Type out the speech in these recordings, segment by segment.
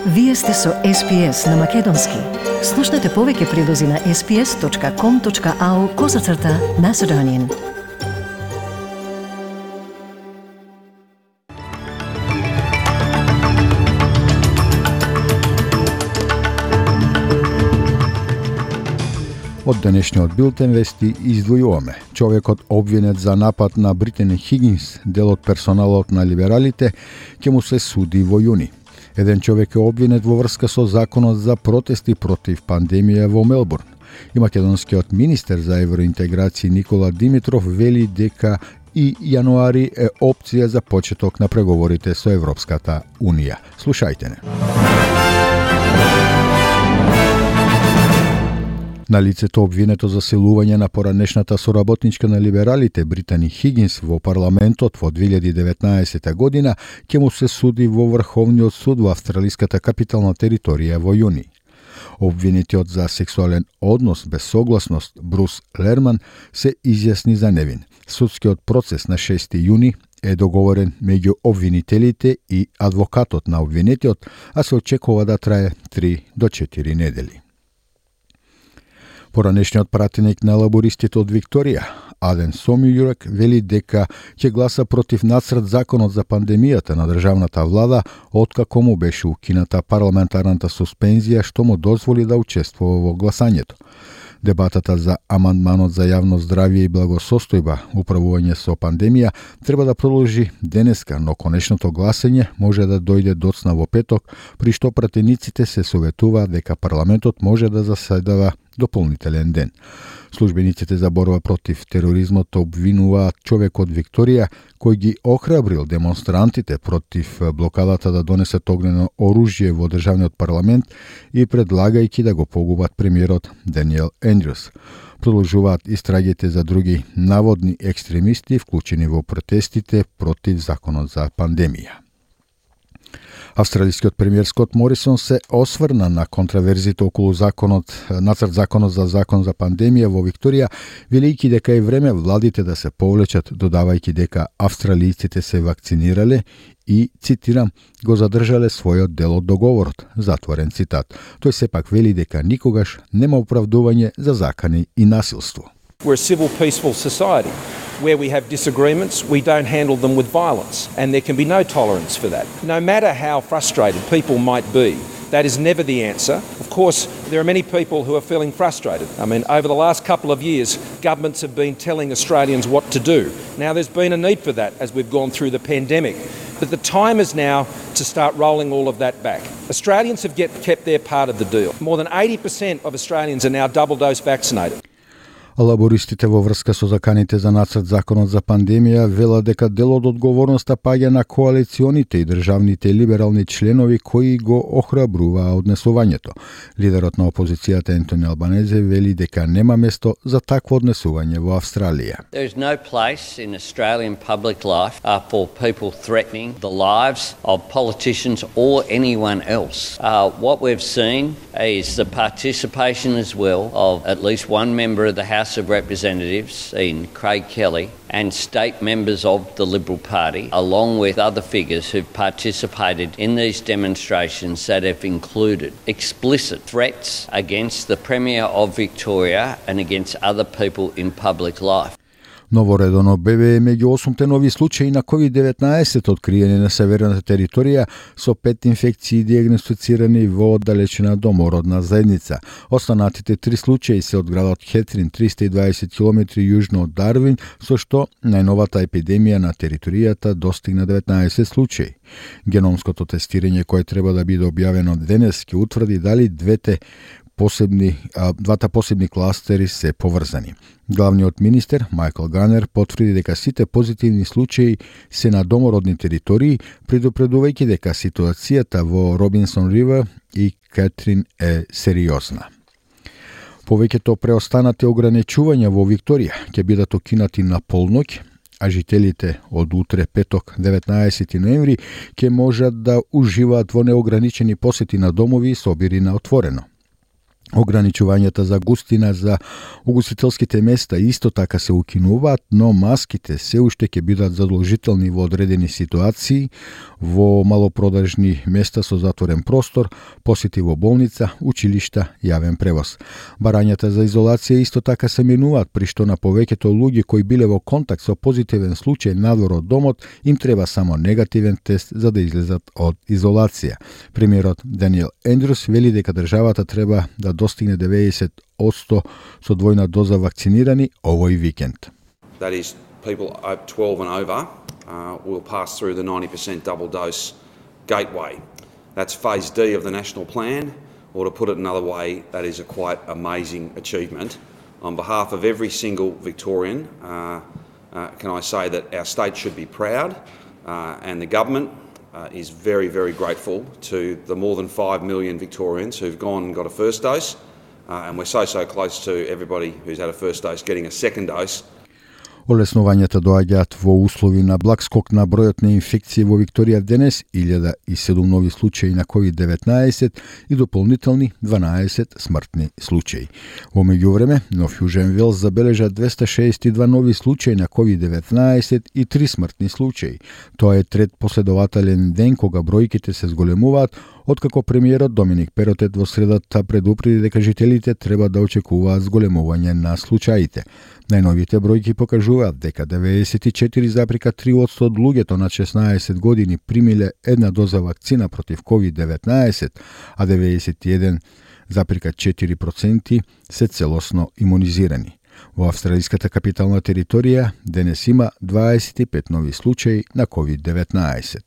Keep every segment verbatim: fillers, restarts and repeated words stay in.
Вие сте со Ес Би Ес на Македонски. Слушнете повеќе прилози на ес би ес точка ком точка ау козацрта Macedonian. Од денешниот билтен вести издвојуваме. Човекот обвинет за напад на Британи Хигинс, дел од персоналот на либералите, ќе му се суди во јуни. Еден човек е обвинет во врска со законот за протести против пандемија во Мелбурн. И македонскиот министер за евроинтеграција Никола Димитров вели дека и јануари е опција за почеток на преговорите со Европската Унија. Слушајте не. На лицето обвинето за силување на поранешната соработничка на либералите Британи Хигинс во парламентот во две илјади и деветнаесета година ќе му се суди во Врховниот суд во австралиската капитална територија во јуни. Обвинетиот за сексуален однос без согласност Брус Лерман се изјасни за невин. Судскиот процес на шести јуни е договорен меѓу обвинителите и адвокатот на обвинетиот, а се очекува да трае три до четири недели. Поранешниот пратеник на лабористите од Викторија, Аден Сомјујурек, вели дека ќе гласа против нацрт законот за пандемијата на државната влада, откако му беше укината парламентарната суспензија што му дозволи да учествува во гласањето. Дебатата за амандманот за јавно здравје и благосостојба, управување со пандемија, треба да продолжи денеска, но конечното гласање може да дојде доцна во петок, при што пратениците се советуваат дека парламентот може да заседава дополнителен ден. Службениците за борба против тероризмот обвинуваат човек од Викторија кој ги охрабрил демонстрантите против блокадата да донесат огнено оружје во државниот парламент и предлагајќи да го погубат премиерот Даниел Ендрюс. Продолжуваат истрагите за други наводни екстремисти вклучени во протестите против законот за пандемија. Австралискиот премиер Скот Морисон се осврна на контраверзите околу законот, нацрт законот за закон за пандемија во Викторија, велејќи дека е време владите да се повлечат, додавајќи дека австралијците се вакцинирале и, цитирам, го задржале својот дел од договорот, затворен цитат. Тој сепак вели дека никогаш нема оправдување за закани и насилство. We're a civil, peaceful society. Where we have disagreements, we don't handle them with violence, and there can be no tolerance for that. No matter how frustrated people might be, that is never the answer. Of course, there are many people who are feeling frustrated. I mean, over the last couple of years, governments have been telling Australians what to do. Now, there's been a need for that as we've gone through the pandemic. But the time is now to start rolling all of that back. Australians have get, kept their part of the deal. More than eighty percent of Australians are now double dose vaccinated. Лабористите во врска со заканите за нацрт законот за пандемија велат дека дел од одговорноста паѓа на коалиционите и државните либерални членови кои го охрабруваа однесувањето. Лидерот на опозицијата Ентони Албанезе вели дека нема место за такво однесување во Австралија. There is no place in Australian public life uh, for people threatening the lives of politicians or anyone else. Uh, what we've seen is the participation as well of at least one member of the House of Representatives, in Craig Kelly, and state members of the Liberal Party, along with other figures who've participated in these demonstrations that have included explicit threats against the Premier of Victoria and against other people in public life. Новоредено бебе е меѓу осумте нови случаи на ковид деветнаесет откриени на северната територија со пет инфекции диагностицирани во оддалечена домородна заедница. Останатите три случаи се од градот Хетрин, триста и дваесет километри јужно од Дарвин, со што најновата епидемија на територијата достигна деветнаесет случаи. Геномското тестирање кое треба да биде објавено денес ќе утврди дали двете посебни, а, двата посебни кластери се поврзани. Главниот министер Майкл Ганер потврди дека сите позитивни случаи се на домородни територии, предупредувајќи дека ситуацијата во Робинсон Ривер и Кетрин е сериозна. Повеќето преостанати ограничувања во Викторија ќе бидат окинати на полноќ, а жителите од утре петок деветнаесети ноември ќе можат да уживаат во неограничени посети на домови и собири на отворено. Ограничувањата за густина за угостителските места исто така се укинуваат, но маските се уште ќе бидат задолжителни во одредени ситуации, во малопродажни места со затворен простор, посети во болница, училишта, јавен превоз. Барањата за изолација исто така се менуваат, при што на повеќето луѓе кои биле во контакт со позитивен случај надвор од домот им треба само негативен тест за да излезат од изолација. Премиерот Даниел Ендрюс вели дека државата треба да достигне деветдесет одсто со двојна доза вакцинирани овој викенд. That is, people twelve and over uh, will pass through the ninety percent double dose gateway. That's phase D of the national plan, or to put it another way, that is a quite amazing achievement. On behalf of every single Victorian, uh, uh, can I say that our state should be proud, uh, and the government uh, is very, very grateful to the more than five million Victorians who've gone and got a first dose, uh, and we're so, so close to everybody who's had a first dose getting a second dose. Олеснувањата доаѓаат во услови на благ скок на бројот на инфекции во Викторија денес, илјада и седум нови случаи на ковид деветнаесет и дополнителни дванаесет смртни случаи. Во меѓувреме, Нов Јужен Велс забележа двеста шеесет и два нови случаи на ковид деветнаесет и три смртни случаи. Тоа е трет последователен ден кога бројките се зголемуваат, откако премиерот Доминик Перотет во средата предупреди дека жителите треба да очекуваат зголемување на случаите. Најновите бројки покажуваат дека деветдесет и четири зарез и три одсто од луѓето над шеснаесет години примиле една доза вакцина против ковид деветнаесет, а деветдесет и еден зарез и четири проценти се целосно имунизирани. Во австралиската капитална територија денес има дваесет и пет нови случаи на ковид деветнаесет.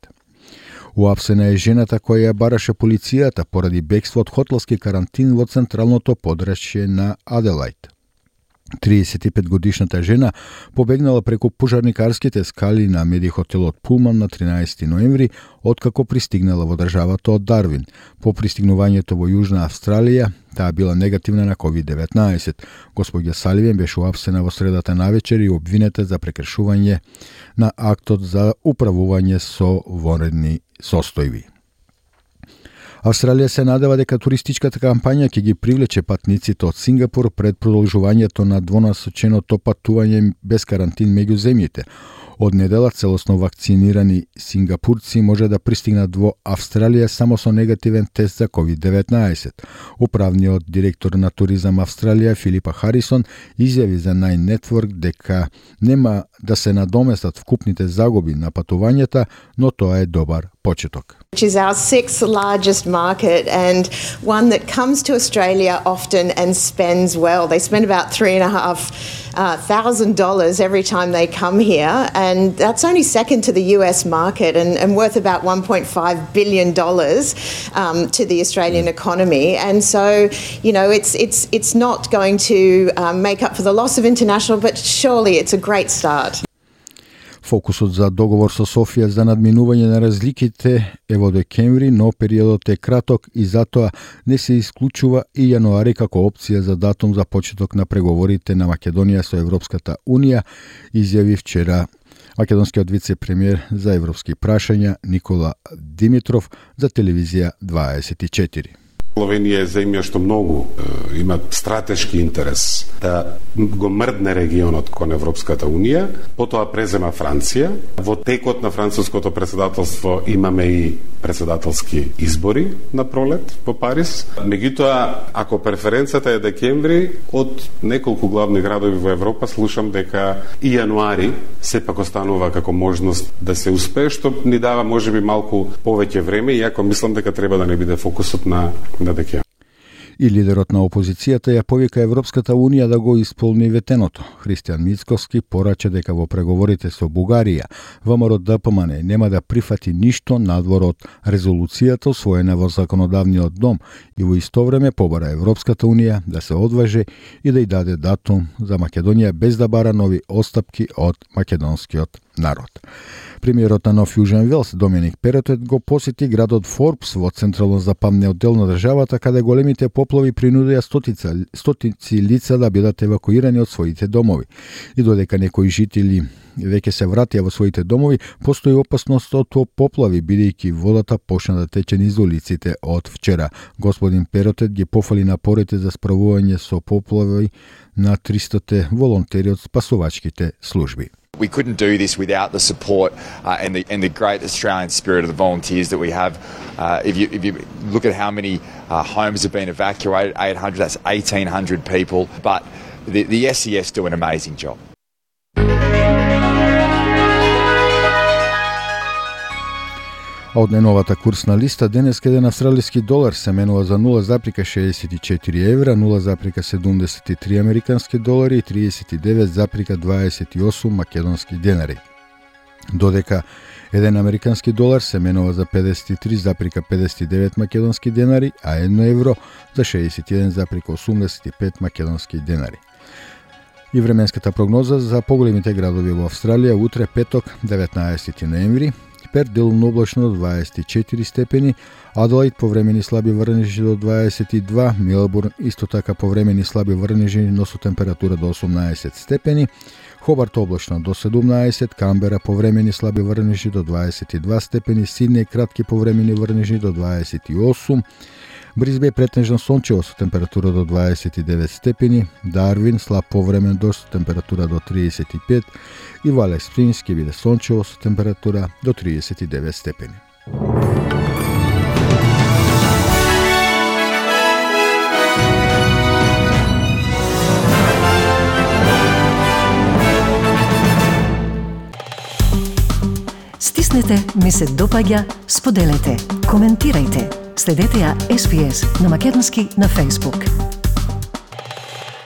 Уапсена е жената која ја бараше полицијата поради бегство од хотелски карантин во централното подрачје на Аделајд. триесет и пет годишната жена побегнала преку пожарникарските скали на медихотелот Пулман на тринаесети ноември, откако пристигнала во државата од Дарвин. По пристигнувањето во Јужна Австралија, таа била негативна на ковид деветнаесет. Господја Саливен беше уапсена во средата навечер и обвинета за прекршување на актот за управување со вонредни состојби. Австралија се надева дека туристичката кампања ќе ги привлече патниците од Сингапур пред продолжувањето на двонасоченото патување без карантин меѓу земјите. Од недела целосно вакцинирани сингапурци може да пристигнат во Австралија само со негативен тест за ковид деветнаесет. Управниот директор на Туризам Австралија Филипа Харисон изјави за Nine Network дека нема да се надоместат вкупните загуби на патувањата, но тоа е добар почеток. Which is our sixth largest market and one that comes to Australia often and spends well. They spend about three and a half uh, thousand dollars every time they come here, and that's only second to the U S market and, and worth about one point five billion dollars um, to the Australian economy. And so, you know, it's it's it's not going to um, make up for the loss of international, but surely it's a great start. Фокусот за договор со Софија за надминување на разликите е во декември, но периодот е краток и затоа не се исклучува и јануари како опција за датум за почеток на преговорите на Македонија со Европската Унија, изјави вчера македонскиот вице-премиер за европски прашања Никола Димитров за телевизија дваесет и четири. Словенија е земја што многу е, има стратешки интерес да го мрдне регионот кон Европската Унија, потоа презема Франција. Во текот на француското председателство имаме и председателски избори на пролет во Париз. Меѓутоа, ако преференцијата е декември, од неколку главни градови во Европа слушам дека и јануари сепак останува како можност да се успее, што ни дава можеби малку повеќе време, иако мислам дека треба да не биде фокусот на И лидерот на опозицијата ја повика Европската Унија да го исполни ветеното. Христијан Мицковски порача дека во преговорите со Бугарија ВМРО Д П М Н нема да прифати ништо надвор од резолуцијата усвоена во законодавниот дом и во исто време побара Европската Унија да се одваже и да ја даде датум за Македонија без да бара нови отстапки од македонскиот народ. Премиерот на Нов Јужен Велс Доминик Перотет го посети градот Форбс во централно западниот дел на државата, каде големите поплави принудија стотица, стотици лица да бидат евакуирани од своите домови. И додека некои жители веќе се вратија во своите домови, постои опасност од поплави, бидејќи водата почна да тече низ улиците од вчера. Господин Перотет ги пофали напорите за справување со поплави на триста волонтери од спасувачките служби. We couldn't do this without the support uh, and the and the great Australian spirit of the volunteers that we have. Uh, if you if you look at how many uh, homes have been evacuated, eight hundred, that's eighteen hundred people. But the, the S E S do an amazing job. A od najnovata kursna lista, danes jedan avstralijski dolar se menува za nula zarez šezdeset četiri evra, nula zarez sedemdeset tri amerikanske dolari i trideset devet zarez dvadeset osam makedonski denari. Dodeka jedan amerikanski dolar se menува za pedeset tri zarez pedeset devet makedonski denari, a jedno evro za šezdeset jedan zarez osamdeset pet makedonski denari. I vremenskата прогноза за поголемите градови во Австралија утре петок деветнаесети ноември, Перт делумно облачно до дваесет и четири степени, Аделаид повремени слаби врнежи до дваесет и два, Мелбурн исто така повремени слаби врнежи, но со температура до осумнаесет степени, Хобарт облачно до седумнаесет, Камбера повремени слаби врнежи до дваесет и два степени, Сиднеј кратки повремени врнежи до дваесет и осум, Бризбеј претежно сончево со температура до дваесет и девет степени, Дарвин слаб повремен дожд со температура до тридесет и пет и Вале Спрингс ќе биде сончево со температура до тридесет и девет степени. Стиснете, ми се допаѓа, споделете, коментирајте. Следете ја Ес Би Ес на македонски на Facebook.